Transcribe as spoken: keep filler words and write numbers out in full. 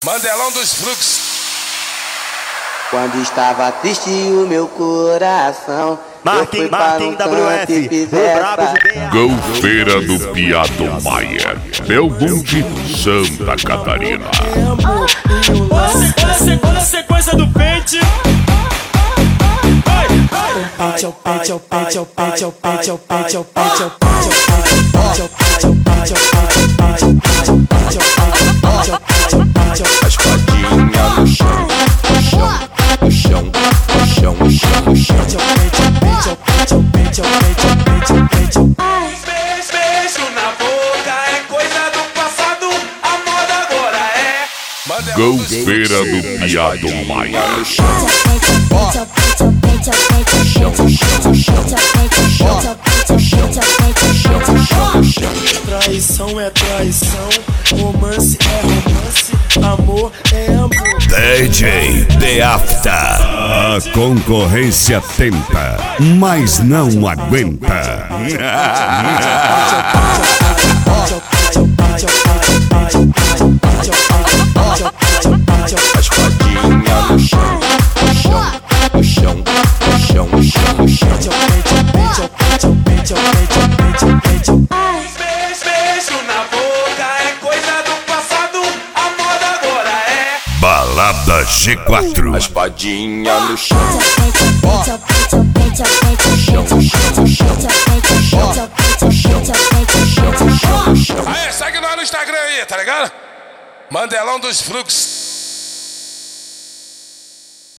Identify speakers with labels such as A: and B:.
A: Mandelão dos Fluxos.
B: Quando estava triste o meu coração,
C: Martin,
B: eu fui
C: Martin
B: para um
C: W F,
B: canto e fiz essa.
D: Golfeira do Piado Maia, Belmonte, Santa Catarina.
E: Olha a sequência do pente.
F: Pente ao pente ao pente ao pente ao pente ao pente ao pente ao pente ao pente ao pente ao pente ao pente ao
G: a espadinha no chão, no chão, no chão, no chão, no chão, no chão.
F: pente ao pente ao pente ao pente ao pente ao pente ao
E: Beijo, beijo na boca é coisa do passado, a moda agora é.
D: Golfeira do Piado Maia.
F: Traição é traição, romance é romance, amor é amor.
H: D J The After. A concorrência tenta, mas não aguenta.
G: A espadinha no chão, no chão, no chão, no chão, no chão, no chão.
E: Beijo na boca é coisa do passado, a moda agora é.
H: Balada G quatro.
G: A espadinha no chão, no chão, no chão, no chão, no chão, no chão, no chão.
A: Aí, segue nós no Instagram aí, tá ligado? Mandelão dos Fluxos.